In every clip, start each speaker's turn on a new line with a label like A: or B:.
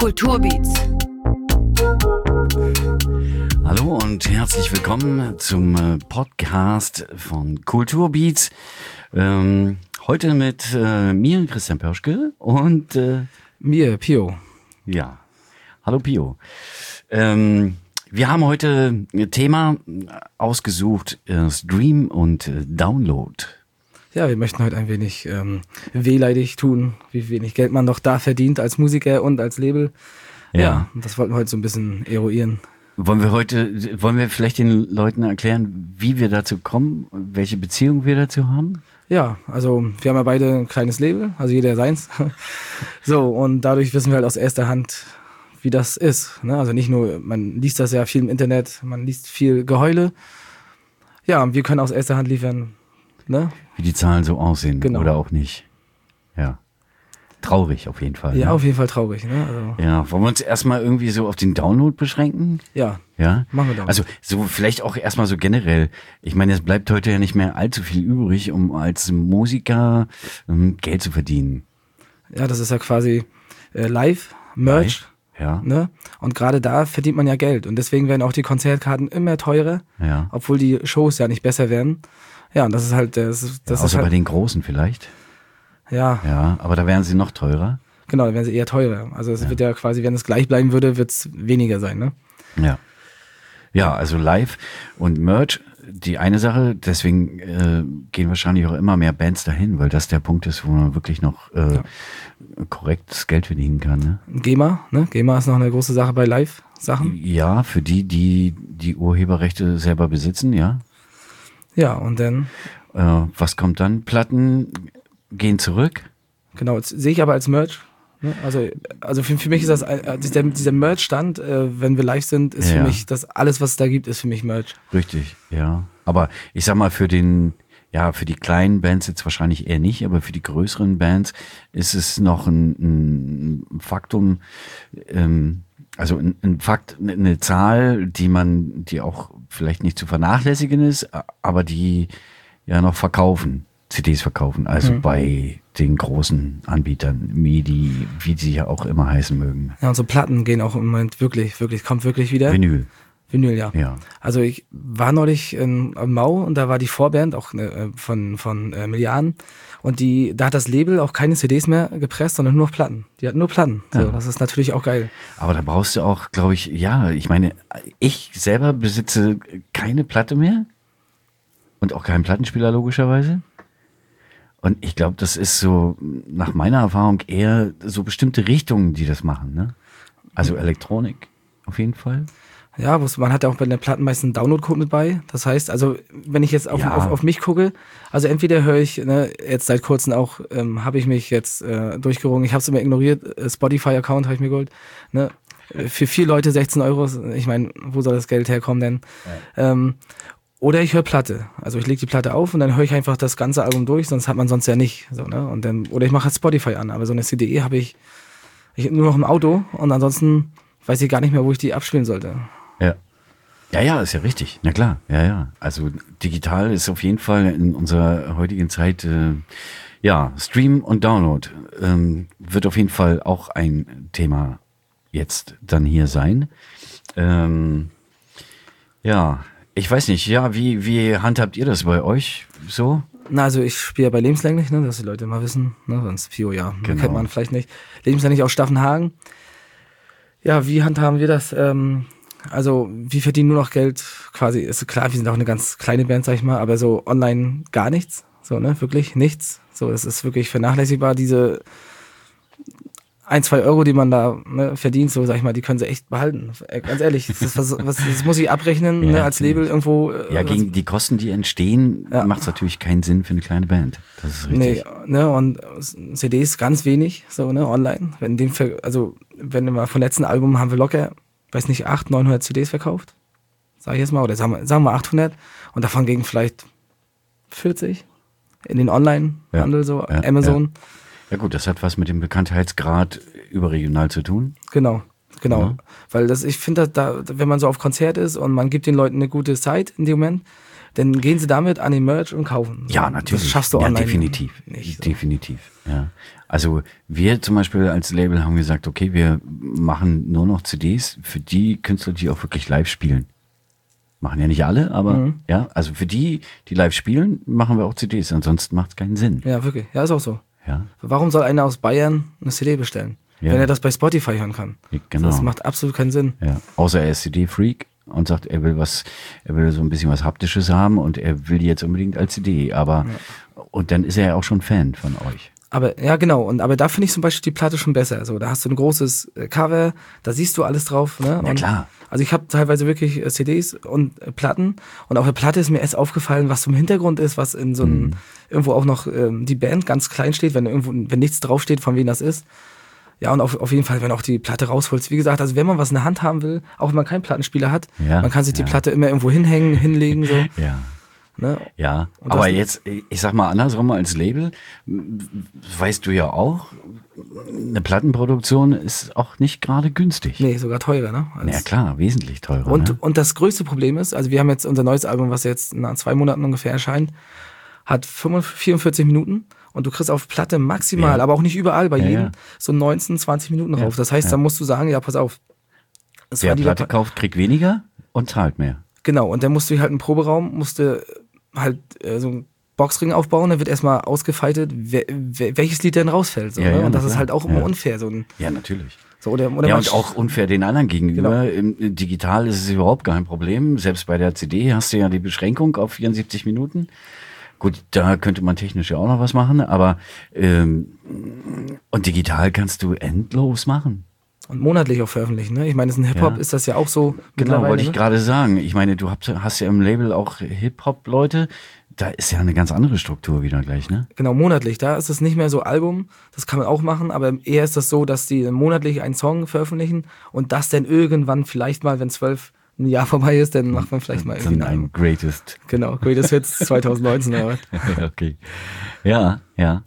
A: Kulturbeats.
B: Hallo und herzlich willkommen zum Podcast von Kulturbeats. Heute mit mir, Christian Pörschke, und
C: mir, Pio.
B: Ja, hallo Pio. Wir haben heute ein Thema ausgesucht, Stream und Download.
C: Ja, wir möchten heute ein wenig wehleidig tun, wie wenig Geld man noch da verdient als Musiker und als Label. Ja, und das wollten wir heute so ein bisschen eruieren.
B: Wollen wir vielleicht den Leuten erklären, wie wir dazu kommen, welche Beziehung wir dazu haben?
C: Ja, also wir haben ja beide ein kleines Label, also jeder seins. So, und dadurch wissen wir halt aus erster Hand, wie das ist. Ne? Also nicht nur, man liest das ja viel im Internet, man liest viel Geheule. Ja, und wir können aus erster Hand liefern, ne?
B: Wie die Zahlen so aussehen,
C: genau.
B: Oder auch nicht. Ja. Traurig auf jeden Fall.
C: Ja,
B: ne?
C: auf jeden Fall traurig. Ne? Also,
B: Ja, wollen wir uns erstmal irgendwie so auf den Download beschränken?
C: ja,
B: Ja,
C: machen wir doch.
B: Also so vielleicht auch erstmal so generell. Ich meine, es bleibt heute ja nicht mehr allzu viel übrig, um als Musiker Geld zu verdienen.
C: Ja, das ist ja quasi live, Merch.
B: Ja,
C: Ne? Und gerade da verdient man ja Geld. Und deswegen werden auch die Konzertkarten immer teurer,
B: ja.
C: obwohl die Shows ja nicht besser werden. Ja, und das ist halt, das
B: Außer
C: ist halt,
B: bei den Großen vielleicht.
C: ja,
B: Ja, aber da wären sie noch teurer.
C: genau, dann werden sie eher teurer. Also es wird ja quasi, wenn es gleich bleiben würde, wird es weniger sein, ne?
B: Ja. Ja, also live und Merch, die eine Sache, deswegen gehen wahrscheinlich auch immer mehr Bands dahin, weil das der Punkt ist, wo man wirklich noch korrektes Geld verdienen kann. Ne?
C: GEMA, ne? GEMA ist noch eine große Sache bei Live-Sachen.
B: Ja, für die Urheberrechte selber besitzen, ja.
C: Ja, und dann,
B: Was kommt dann? Platten gehen zurück?
C: genau, das sehe ich aber als Merch. Ne? Also für mich ist das, dieser Merch-Stand, wenn wir live sind, ist für mich, das alles, was es da gibt, ist für mich Merch.
B: Richtig, ja. Aber ich sag mal, für die kleinen Bands jetzt wahrscheinlich eher nicht, aber für die größeren Bands ist es noch ein Faktum, also ein Fakt, eine Zahl, die auch vielleicht nicht zu vernachlässigen ist, aber die ja noch CDs verkaufen, also bei den großen Anbietern, MIDI, wie sie ja auch immer heißen mögen.
C: Ja, und so Platten gehen auch im Moment kommt wirklich wieder.
B: Vinyl.
C: Vinyl, ja.
B: Ja.
C: Also ich war neulich am Mau und da war die Vorband auch von Milliarden und da hat das Label auch keine CDs mehr gepresst, sondern nur Platten. Die hatten nur Platten. So,
B: Ja.
C: das ist natürlich auch geil.
B: Aber da brauchst du auch, glaube ich, ich meine, ich selber besitze keine Platte mehr und auch keinen Plattenspieler logischerweise. Und ich glaube, das ist so nach meiner Erfahrung eher so bestimmte Richtungen, die das machen, ne? Also Elektronik auf jeden Fall.
C: Ja, man hat ja auch bei den Platten meistens einen Download-Code mit bei. Das heißt, also wenn ich jetzt auf mich gucke, also entweder höre ich, ne, jetzt seit kurzem auch, habe ich mich jetzt durchgerungen, ich habe es immer ignoriert, Spotify-Account habe ich mir geholt, ne? Für 4 Leute 16 €, ich meine, wo soll das Geld herkommen denn? Ja. Oder ich höre Platte. Also ich lege die Platte auf und dann höre ich einfach das ganze Album durch, sonst hat man sonst ja nicht. So, ne? Und dann, oder ich mache halt Spotify an, aber so eine CD habe ich nur noch im Auto und ansonsten weiß ich gar nicht mehr, wo ich die abspielen sollte.
B: Ja. Ja, ist ja richtig. Na klar, ja. Also digital ist auf jeden Fall in unserer heutigen Zeit, Stream und Download wird auf jeden Fall auch ein Thema jetzt dann hier sein. Ich weiß nicht, wie handhabt ihr das bei euch so?
C: Na, also ich spiele ja bei Lebenslänglich, ne, dass die Leute mal wissen, ne, sonst Pio, ja,
B: Genau.
C: Kennt man vielleicht nicht. Lebenslänglich aus Staffenhagen. Ja, wie handhaben wir das? Also wir verdienen nur noch Geld, quasi, ist klar, wir sind auch eine ganz kleine Band, sag ich mal, aber so online gar nichts, so, ne, wirklich nichts. So, das ist wirklich vernachlässigbar, diese 1-2 €, die man da verdient, so sag ich mal, die können sie echt behalten. Ganz ehrlich, das muss ich abrechnen,
B: Ja,
C: ne, als Label irgendwo.
B: Gegen die Kosten, die entstehen, macht es natürlich keinen Sinn für eine kleine Band. Das ist richtig.
C: Nee, ne, und CDs ganz wenig, so, ne, online. Wenn wenn wir vom letzten Album haben wir locker, weiß nicht, 800-900 CDs verkauft, sag ich jetzt mal, oder sagen wir 800 und davon gingen vielleicht 40 in den Online-Handel, Amazon.
B: Ja gut, das hat was mit dem Bekanntheitsgrad überregional zu tun.
C: Genau.
B: Ja.
C: Weil ich finde, wenn man so auf Konzert ist und man gibt den Leuten eine gute Zeit in dem Moment, dann gehen sie damit an den Merch und kaufen. So,
B: ja, natürlich.
C: Das schaffst du online
B: definitiv.
C: nicht. So.
B: Definitiv, ja. Also wir zum Beispiel als Label haben gesagt, okay, wir machen nur noch CDs für die Künstler, die auch wirklich live spielen. Machen ja nicht alle, aber ja, also für die live spielen, machen wir auch CDs. Ansonsten macht es keinen Sinn.
C: Ja, wirklich. Ja, ist auch so.
B: Ja.
C: Warum soll einer aus Bayern eine CD bestellen?
B: Ja.
C: Wenn er das bei Spotify hören kann.
B: Ja, genau.
C: Das macht absolut keinen Sinn.
B: Ja. Außer er ist CD-Freak und sagt, er will so ein bisschen was Haptisches haben und er will die jetzt unbedingt als CD. Aber und dann ist er ja auch schon Fan von euch.
C: Aber ja, genau. Aber da finde ich zum Beispiel die Platte schon besser. Also, da hast du ein großes Cover, da siehst du alles drauf. Ne?
B: Ja, klar.
C: Also ich habe teilweise wirklich CDs und Platten und auf der Platte ist mir erst aufgefallen, was zum Hintergrund ist, was in so einem, irgendwo auch noch die Band ganz klein steht, wenn nichts draufsteht, von wem das ist. Ja, und auf jeden Fall, wenn auch die Platte rausholst. Wie gesagt, also wenn man was in der Hand haben will, auch wenn man keinen Plattenspieler hat, man kann sich die Platte immer irgendwo hinhängen, hinlegen. So.
B: Ja.
C: Ne?
B: Ja, aber jetzt, ich sag mal andersrum als Label, weißt du ja auch, eine Plattenproduktion ist auch nicht gerade günstig.
C: Nee, sogar teurer, ne?
B: Ja klar, wesentlich teurer.
C: Und das größte Problem ist, also wir haben jetzt unser neues Album, was jetzt nach 2 Monaten ungefähr erscheint, hat 44 Minuten und du kriegst auf Platte maximal, aber auch nicht überall, bei jedem so 19, 20 Minuten rauf. Das heißt, da musst du sagen, ja, pass auf.
B: Wer Platte kauft, kriegt weniger und zahlt mehr.
C: Genau, und dann musst du halt einen Proberaum, halt so einen Boxring aufbauen, dann wird erstmal ausgefeitet, welches Lied denn rausfällt. So, ne? Und das ist halt auch immer unfair.
B: Ja, natürlich.
C: So, oder
B: und auch unfair den anderen gegenüber. Genau. Digital ist es überhaupt kein Problem. Selbst bei der CD hast du ja die Beschränkung auf 74 Minuten. Gut, da könnte man technisch ja auch noch was machen, aber und digital kannst du endlos machen.
C: Und monatlich auch veröffentlichen, ne? Ich meine, in Hip-Hop ist das ja auch so.
B: Genau, wollte ich gerade sagen. Ich meine, du hast ja im Label auch Hip-Hop-Leute. Da ist ja eine ganz andere Struktur wieder gleich, ne?
C: Genau, monatlich. Da ist es nicht mehr so Album. Das kann man auch machen, aber eher ist das so, dass die monatlich einen Song veröffentlichen und das dann irgendwann vielleicht mal, wenn 12 ein Jahr vorbei ist, dann macht man vielleicht mal irgendwie
B: ein Greatest.
C: Genau, Greatest Hits 2019 oder was.
B: Okay. Ja.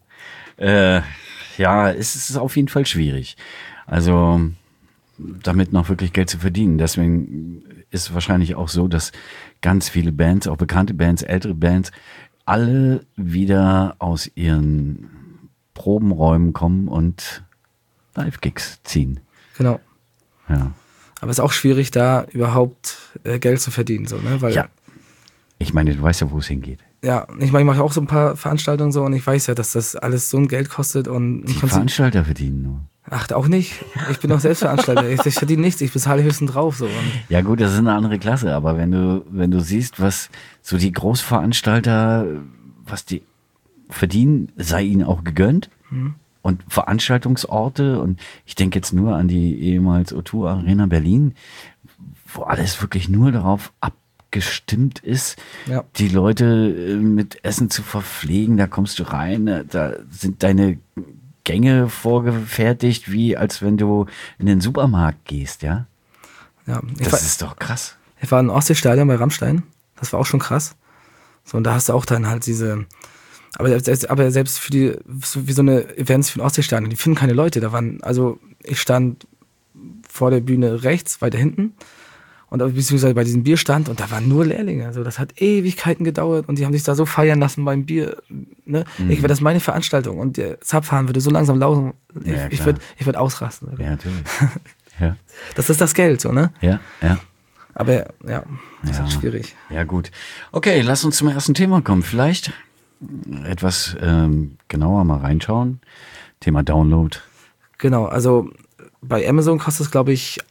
B: Ja, es ist auf jeden Fall schwierig. Also damit noch wirklich Geld zu verdienen. Deswegen ist es wahrscheinlich auch so, dass ganz viele Bands, auch bekannte Bands, ältere Bands, alle wieder aus ihren Probenräumen kommen und Live-Gigs ziehen.
C: Genau.
B: Ja.
C: Aber es ist auch schwierig, da überhaupt Geld zu verdienen. So, ne? Weil,
B: ja. Ich meine, du weißt ja, wo es hingeht.
C: Ja, ich meine, ich mache auch so ein paar Veranstaltungen so und ich weiß ja, dass das alles so ein Geld kostet. Und
B: die Veranstalter verdienen nur.
C: Ach, auch nicht. Ich bin auch selbst Veranstalter. Ich verdiene nichts, ich bezahle höchstens drauf. So.
B: Ja gut, das ist eine andere Klasse, aber wenn du siehst, was so die Großveranstalter, was die verdienen, sei ihnen auch gegönnt. Und Veranstaltungsorte, und ich denke jetzt nur an die ehemals O2 Arena Berlin, wo alles wirklich nur darauf abgestimmt ist, die Leute mit Essen zu verpflegen, da kommst du rein, da sind deine Gänge vorgefertigt, wie als wenn du in den Supermarkt gehst, ja? Ja, das ist doch krass.
C: Ich war im Ostseestadion bei Rammstein, das war auch schon krass. So, und da hast du auch dann halt diese, aber selbst für die, wie so eine Events für ein Ostseestadion, die finden keine Leute. Also ich stand vor der Bühne rechts, weiter hinten, und beziehungsweise bei diesem Bierstand, und da waren nur Lehrlinge. Also das hat Ewigkeiten gedauert und die haben sich da so feiern lassen beim Bier. Ne? Das ist meine Veranstaltung und der Zapfhahn würde so langsam laufen. Ich würd ausrasten.
B: Ja, natürlich. Ja.
C: Das ist das Geld, so, ne?
B: Ja.
C: Aber das ist halt schwierig.
B: Ja, gut. Okay, lass uns zum ersten Thema kommen. Vielleicht etwas genauer mal reinschauen. Thema Download.
C: Genau, also bei Amazon kostet es, glaube ich,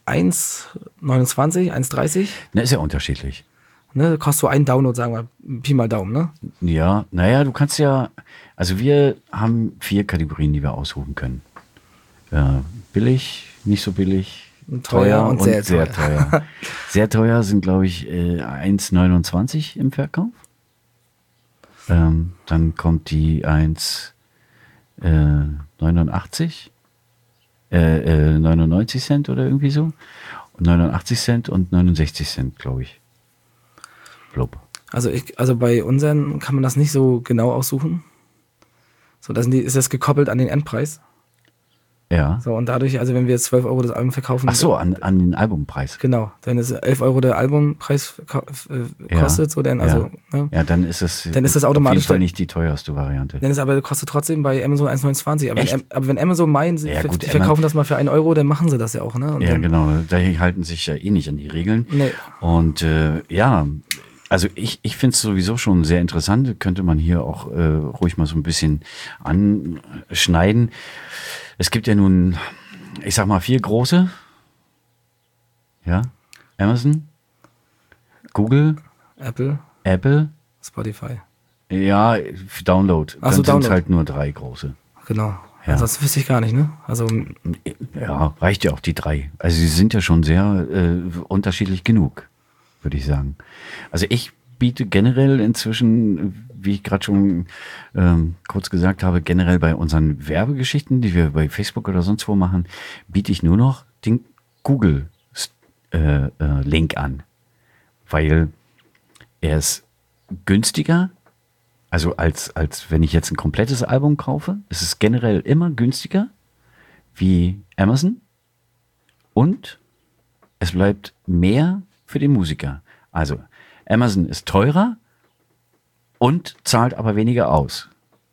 C: 1,29, 1,30.
B: Ne, ist ja unterschiedlich.
C: Ne, kostet so ein Download, sagen wir, Pi mal Daumen, ne?
B: Ja, naja, du kannst ja, also wir haben 4 Kategorien, die wir aussuchen können. Billig, nicht so billig, teuer und sehr teuer. Sehr teuer sind, glaube ich, 1,29 im Verkauf. Dann kommt die 1,89. 99 Cent oder irgendwie so. Und 89 Cent und 69 Cent, glaube ich. Blub.
C: Also bei unseren kann man das nicht so genau aussuchen. So, ist das gekoppelt an den Endpreis.
B: Ja.
C: So, und dadurch, also wenn wir jetzt 12 Euro das Album verkaufen.
B: Ach so, an den Albumpreis.
C: Genau, wenn es 11 Euro der Albumpreis kostet, so dann, also.
B: Ja. Ja, dann ist es
C: automatisch
B: auf jeden Fall nicht die teuerste Variante.
C: Dann ist aber, kostet trotzdem bei Amazon 1,29. Aber wenn Amazon meint,
B: ja,
C: die verkaufen das mal für 1 Euro, dann machen sie das ja auch, ne? Und
B: ja,
C: dann,
B: genau. Da halten sich ja eh nicht an die Regeln.
C: Nee.
B: Und ja, also ich finde es sowieso schon sehr interessant. Könnte man hier auch ruhig mal so ein bisschen anschneiden. Es gibt ja nun, ich sag mal, 4 große. Ja, Amazon, Google, Apple,
C: Spotify.
B: Ja, für Download.
C: Ach so,
B: Dann sind es halt nur 3 große.
C: Genau.
B: Ja.
C: Das wüsste ich gar nicht, ne? Also
B: ja, reicht ja auch die 3. Also sie sind ja schon sehr unterschiedlich genug, würde ich sagen. Also ich biete generell inzwischen, wie ich gerade schon kurz gesagt habe, generell bei unseren Werbegeschichten, die wir bei Facebook oder sonst wo machen, biete ich nur noch den Google-Link an. Weil er ist günstiger, also als wenn ich jetzt ein komplettes Album kaufe, ist es generell immer günstiger wie Amazon und es bleibt mehr für den Musiker. Also Amazon ist teurer und zahlt aber weniger aus.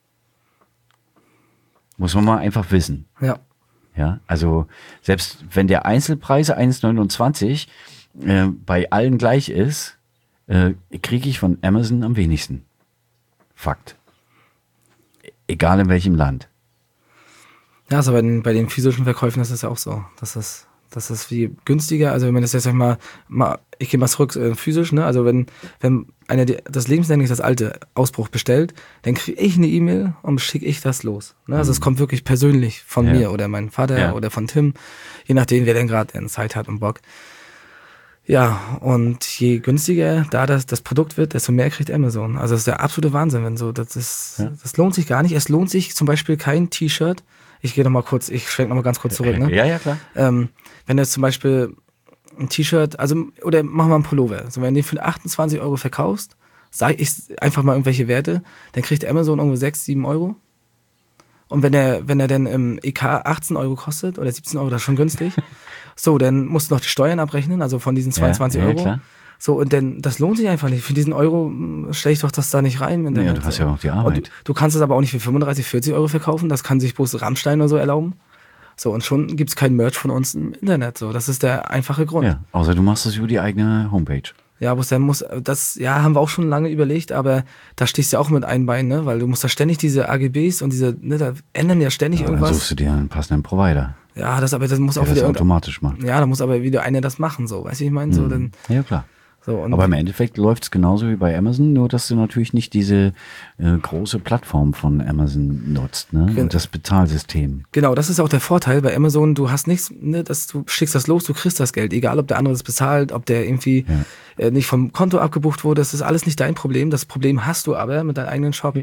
B: Muss man mal einfach wissen.
C: Ja.
B: Ja, also selbst wenn der Einzelpreis 1,29 bei allen gleich ist, kriege ich von Amazon am wenigsten. Fakt. Egal in welchem Land.
C: Ja, also bei den physischen Verkäufen ist es ja auch so. Das ist wie günstiger, also wenn man das jetzt, sag ich mal ich gehe mal zurück physisch, ne? Also wenn einer das lebenslänglich das alte Ausbruch bestellt, dann kriege ich eine E-Mail und schicke ich das los. Ne? Also es kommt wirklich persönlich von mir oder meinem Vater oder von Tim, je nachdem, wer denn gerade Zeit hat und Bock. Ja, und je günstiger da das Produkt wird, desto mehr kriegt Amazon. Also das ist der absolute Wahnsinn, wenn so, das lohnt sich gar nicht. Es lohnt sich zum Beispiel kein T-Shirt. Ich schwenke noch mal ganz kurz zurück, ne?
B: Ja, klar.
C: Wenn du jetzt zum Beispiel ein T-Shirt, also, oder machen wir einen Pullover. Also wenn du den für 28 Euro verkaufst, sage ich einfach mal irgendwelche Werte, dann kriegt Amazon irgendwo 6, 7 Euro. Und wenn er dann im EK 18 Euro kostet oder 17 Euro, das ist schon günstig. So, dann musst du noch die Steuern abrechnen, also von diesen 22 Euro. Klar. So, und dann, das lohnt sich einfach nicht. Für diesen Euro stelle ich doch das da nicht rein.
B: Ja, du hast ja auch die Arbeit.
C: Du kannst es aber auch nicht für 35, 40 Euro verkaufen. Das kann sich bloß Rammstein oder so erlauben. So, und schon gibt's kein Merch von uns im Internet. So, das ist der einfache Grund.
B: Ja, außer du machst das über die eigene Homepage.
C: Ja, aber dann haben wir auch schon lange überlegt, aber da stehst du ja auch mit einem Bein, ne? Weil du musst da ständig diese AGBs und da ändern ja ständig irgendwas.
B: Dann suchst du dir einen passenden Provider.
C: Ja, das muss auch
B: wieder automatisch machen.
C: Ja, da muss aber wieder einer das machen, so, weißt du, ich meine, so dann.
B: Ja, klar.
C: So,
B: aber im Endeffekt läuft es genauso wie bei Amazon, nur dass du natürlich nicht diese große Plattform von Amazon nutzt, ne? Und das Bezahlsystem.
C: Genau, das ist auch der Vorteil bei Amazon. Du hast nichts, ne, du schickst das los, du kriegst das Geld, egal ob der andere das bezahlt, ob der irgendwie nicht vom Konto abgebucht wurde. Das ist alles nicht dein Problem. Das Problem hast du aber mit deinem eigenen Shop.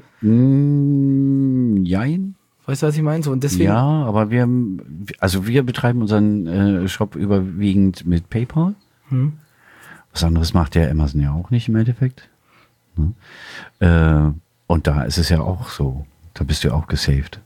B: Jein.
C: Weißt du, was ich meine? So, und deswegen.
B: Ja, aber wir betreiben unseren Shop überwiegend mit PayPal. Was anderes macht der Amazon ja auch nicht im Endeffekt. Ne? Und da ist es ja auch so. Da bist du ja auch gesaved.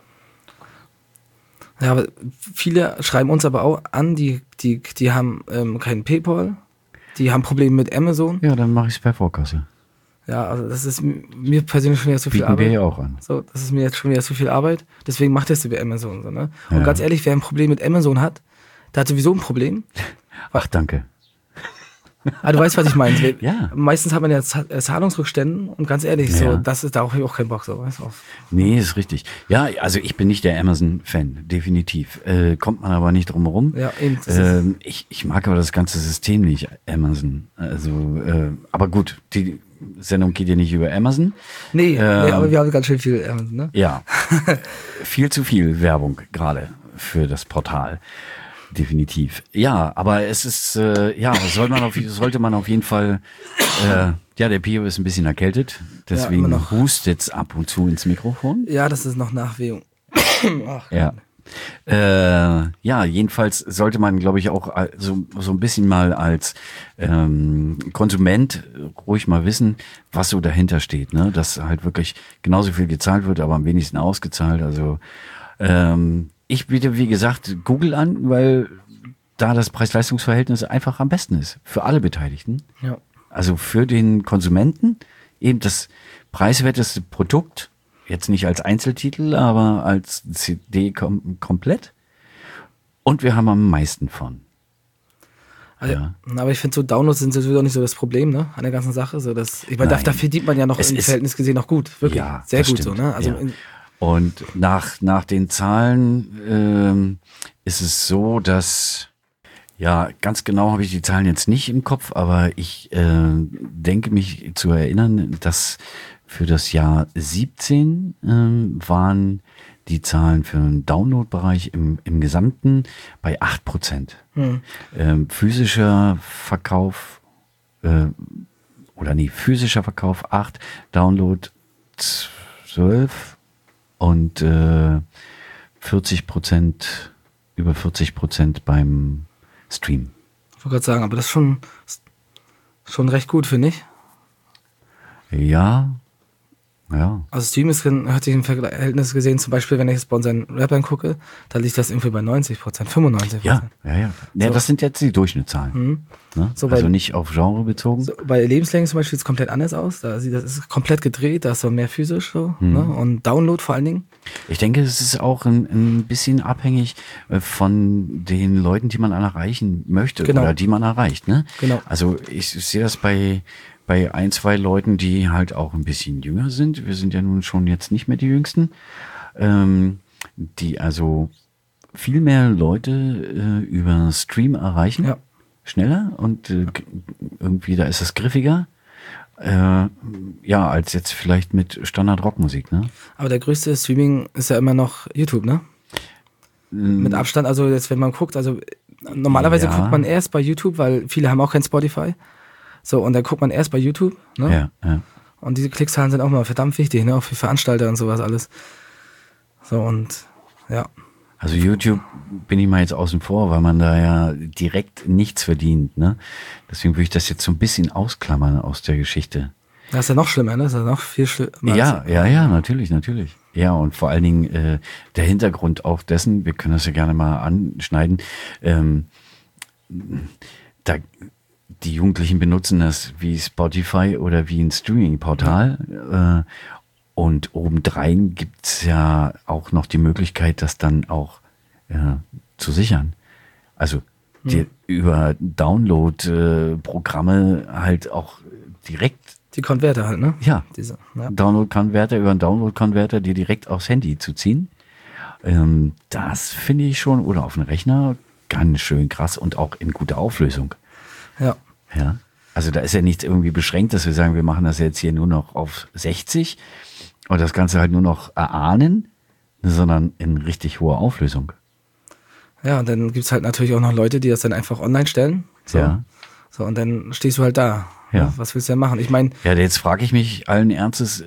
C: Ja, aber viele schreiben uns aber auch an, die haben keinen PayPal, die haben Probleme mit Amazon.
B: Ja, dann mache ich es per Vorkasse.
C: Ja, also das ist mir persönlich schon wieder zu viel
B: Arbeit. Bieten wir ja auch an.
C: So, das ist mir jetzt schon wieder zu viel Arbeit. Deswegen macht das über Amazon so, ne? Und ganz ehrlich, wer ein Problem mit Amazon hat, der hat sowieso ein Problem.
B: Ach, danke.
C: Ah, du weißt, was ich meine.
B: Ja.
C: Meistens hat man ja Zahlungsrückständen und ganz ehrlich, so, da habe ich auch keinen Bock, so, weißt du.
B: Nee, ist richtig. Ja, also ich bin nicht der Amazon-Fan, definitiv. Kommt man aber nicht drum herum.
C: Ja, eben.
B: Ich mag aber das ganze System nicht, Amazon. Also, aber gut, die Sendung geht ja nicht über Amazon.
C: Nee, aber wir haben ganz schön viel Amazon, ne?
B: Ja. Viel zu viel Werbung gerade für das Portal. Definitiv. Ja, aber es ist, sollte man auf jeden Fall, der Pio ist ein bisschen erkältet, deswegen hustet ab und zu ins Mikrofon.
C: Ja, das ist noch Nachwehung. Ach,
B: ja, jedenfalls sollte man, glaube ich, auch so ein bisschen mal als Konsument ruhig mal wissen, was so dahinter steht, ne? Dass halt wirklich genauso viel gezahlt wird, aber am wenigsten ausgezahlt. Also ich biete, wie gesagt, Google an, weil da das Preis-Leistungs-Verhältnis einfach am besten ist. Für alle Beteiligten.
C: Ja.
B: Also für den Konsumenten eben das preiswerteste Produkt, jetzt nicht als Einzeltitel, aber als CD komplett. Und wir haben am meisten von.
C: Also, ja. Aber ich finde, so Downloads sind sowieso nicht so das Problem, ne, an der ganzen Sache. So, ich meine, da verdient man ja noch im Verhältnis gesehen noch gut. Wirklich.
B: Ja,
C: sehr gut
B: stimmt.
C: so, ne? Also,
B: ja. Und nach den Zahlen ist es so, dass, ja, ganz genau habe ich die Zahlen jetzt nicht im Kopf, aber ich denke mich zu erinnern, dass für das Jahr 17 waren die Zahlen für den Download-Bereich im Gesamten bei 8%. Physischer Verkauf physischer Verkauf 8, Download 12 und 40%, über 40% beim Stream.
C: Ich wollte gerade sagen, aber das ist schon recht gut, finde ich.
B: Ja.
C: Also Stream hört sich im Verhältnis gesehen, zum Beispiel, wenn ich jetzt bei unseren Rappern gucke, da liegt das irgendwie bei 90%, 95%.
B: Ja. Ja, so. Das sind jetzt die Durchschnittszahlen. Ne?
C: So
B: also nicht auf Genre bezogen.
C: So bei Lebenslänge zum Beispiel sieht es komplett anders aus. Das ist komplett gedreht, da ist so mehr physisch so, ne? Und Download vor allen Dingen.
B: Ich denke, es ist auch ein bisschen abhängig von den Leuten, die man erreichen möchte oder die man erreicht. Ne?
C: Genau.
B: Also ich sehe das bei ein, zwei Leuten, die halt auch ein bisschen jünger sind. Wir sind ja nun schon jetzt nicht mehr die Jüngsten. Die also viel mehr Leute über Stream erreichen.
C: Ja.
B: Schneller und irgendwie, da ist es griffiger. Als jetzt vielleicht mit Standard-Rockmusik, ne?
C: Aber der größte Streaming ist ja immer noch YouTube, ne? Mit Abstand, also jetzt, wenn man guckt, also normalerweise guckt man erst bei YouTube, weil viele haben auch kein Spotify. So, und dann guckt man erst bei YouTube, ne?
B: Ja.
C: Und diese Klickzahlen sind auch mal verdammt wichtig, ne? Auch für Veranstalter und sowas alles. So, und ja.
B: Also YouTube bin ich mal jetzt außen vor, weil man da ja direkt nichts verdient, ne? Deswegen würde ich das jetzt so ein bisschen ausklammern aus der Geschichte.
C: Das ist ja noch schlimmer, ne? Das ist ja noch viel schlimmer.
B: Ja, natürlich. Ja, und vor allen Dingen der Hintergrund auch dessen, wir können das ja gerne mal anschneiden, die Jugendlichen benutzen das wie Spotify oder wie ein Streaming-Portal. Und obendrein gibt's ja auch noch die Möglichkeit, das dann auch zu sichern. Also über Download-Programme halt auch direkt.
C: Die Konverter halt, ne?
B: Ja. Download-Konverter über einen Download-Konverter, die direkt aufs Handy zu ziehen. Das finde ich schon, oder auf den Rechner, ganz schön krass und auch in guter Auflösung.
C: Ja.
B: Also da ist ja nichts irgendwie beschränkt, dass wir sagen, wir machen das jetzt hier nur noch auf 60 und das Ganze halt nur noch erahnen, sondern in richtig hoher Auflösung.
C: Ja, und dann gibt's halt natürlich auch noch Leute, die das dann einfach online stellen. So.
B: Ja.
C: So, und dann stehst du halt da.
B: Ja.
C: Was willst du denn machen? Ich meine.
B: Ja, jetzt frage ich mich allen Ernstes,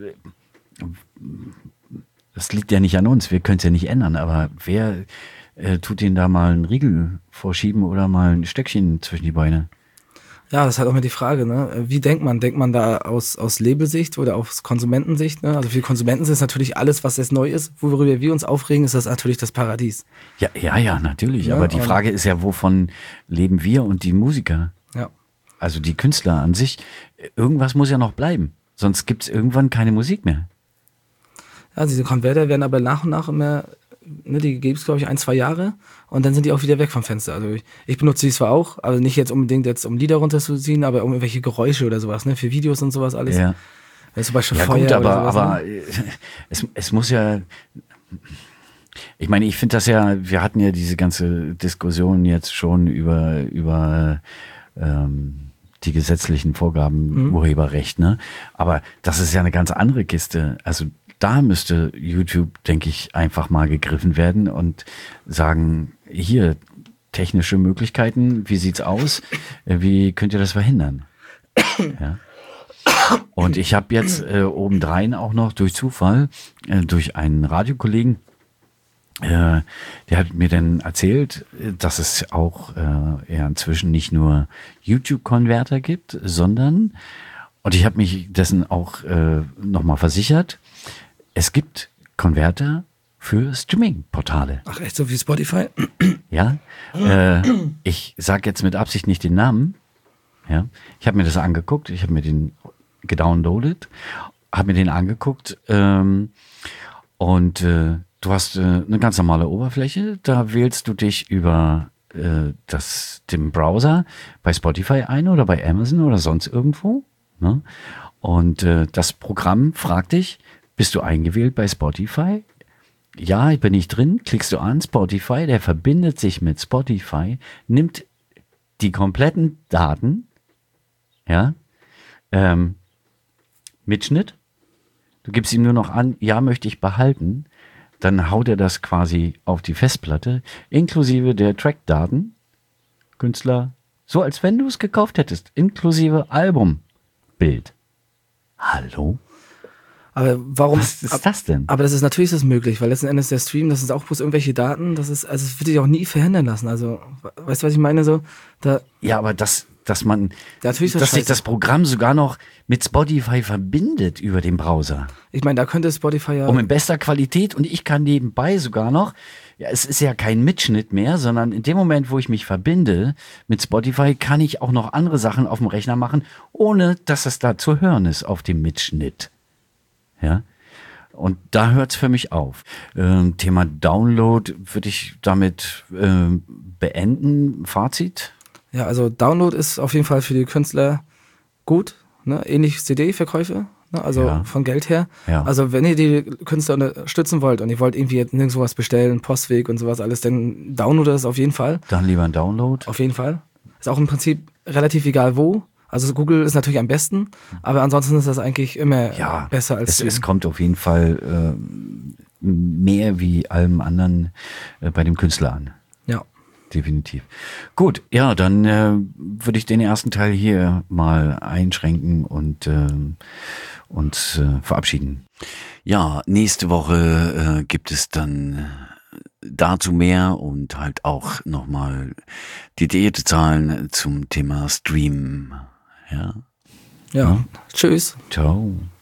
B: das liegt ja nicht an uns, wir können es ja nicht ändern, aber wer tut denen da mal einen Riegel vorschieben oder mal ein Stöckchen zwischen die Beine?
C: Ja, das ist halt auch immer die Frage, ne? Wie denkt man? Denkt man da aus Labelsicht oder aus Konsumentensicht? Ne? Also für die Konsumenten ist natürlich alles, was jetzt neu ist, worüber wir uns aufregen, ist das natürlich das Paradies.
B: Ja, natürlich. Ja, aber die Frage ist ja, wovon leben wir und die Musiker?
C: Ja.
B: Also die Künstler an sich. Irgendwas muss ja noch bleiben. Sonst gibt es irgendwann keine Musik mehr.
C: Ja, diese Konverter werden aber nach und nach immer, ne, die gibt es, glaube ich, 1-2 Jahre und dann sind die auch wieder weg vom Fenster. Also ich benutze die zwar auch, also nicht jetzt unbedingt um Lieder runterzuziehen, aber um irgendwelche Geräusche oder sowas, ne, für Videos und sowas alles.
B: Ja.
C: Zum Beispiel
B: ja
C: Feuer
B: gut, aber,
C: oder sowas,
B: aber
C: ne?
B: es muss ja, ich meine, ich finde das ja, wir hatten ja diese ganze Diskussion jetzt schon über die gesetzlichen Vorgaben, Urheberrecht, ne? Aber das ist ja eine ganz andere Kiste. Also da müsste YouTube, denke ich, einfach mal gegriffen werden und sagen, hier, technische Möglichkeiten, wie sieht's aus? Wie könnt ihr das verhindern? Ja. Und ich habe jetzt obendrein auch noch durch Zufall, durch einen Radiokollegen, der hat mir dann erzählt, dass es auch ja inzwischen nicht nur YouTube-Konverter gibt, sondern, und ich habe mich dessen auch nochmal versichert, es gibt Konverter für Streaming-Portale.
C: Ach echt, so wie Spotify?
B: Ja, ich sage jetzt mit Absicht nicht den Namen. Ja, ich habe mir das angeguckt, ich habe mir den gedownloadet, habe mir den angeguckt und du hast eine ganz normale Oberfläche. Da wählst du dich über den Browser bei Spotify ein oder bei Amazon oder sonst irgendwo. Ne? Und das Programm fragt dich, bist du eingewählt bei Spotify? Ja, ich bin nicht drin. Klickst du an Spotify, der verbindet sich mit Spotify, nimmt die kompletten Daten, ja, Mitschnitt. Du gibst ihm nur noch an, ja, möchte ich behalten. Dann haut er das quasi auf die Festplatte, inklusive der Trackdaten, Künstler, so als wenn du es gekauft hättest, inklusive Albumbild. Hallo?
C: Aber warum?
B: Was ist das denn?
C: Aber natürlich ist das möglich, weil letzten Endes der Stream, das ist auch bloß irgendwelche Daten, also es wird sich auch nie verhindern lassen. Also, weißt du, was ich meine?
B: Ja, aber dass sich
C: scheiße.
B: das Programm sogar noch mit Spotify verbindet über den Browser.
C: Ich meine, da könnte Spotify ja.
B: Um in bester Qualität und ich kann nebenbei sogar noch, ja, es ist ja kein Mitschnitt mehr, sondern in dem Moment, wo ich mich verbinde mit Spotify, kann ich auch noch andere Sachen auf dem Rechner machen, ohne dass es da zu hören ist auf dem Mitschnitt. Ja. Und da hört es für mich auf. Thema Download würde ich damit beenden. Fazit?
C: Ja, also Download ist auf jeden Fall für die Künstler gut, ne? Ähnlich CD-Verkäufe, ne? Also von Geld her.
B: Ja.
C: Also wenn ihr die Künstler unterstützen wollt und ihr wollt irgendwie jetzt nirgendwo was bestellen, Postweg und sowas alles, dann downloadet es auf jeden Fall.
B: Dann lieber ein Download.
C: Auf jeden Fall. Ist auch im Prinzip relativ egal wo. Also Google ist natürlich am besten, aber ansonsten ist das eigentlich immer besser als
B: es kommt auf jeden Fall mehr wie allem anderen bei dem Künstler an.
C: Ja.
B: Definitiv. Gut, ja, dann würde ich den ersten Teil hier mal einschränken und uns verabschieden. Ja, nächste Woche gibt es dann dazu mehr und halt auch nochmal detaillierte Zahlen zum Thema Stream. Ja.
C: Ja. Tschüss.
B: Ciao.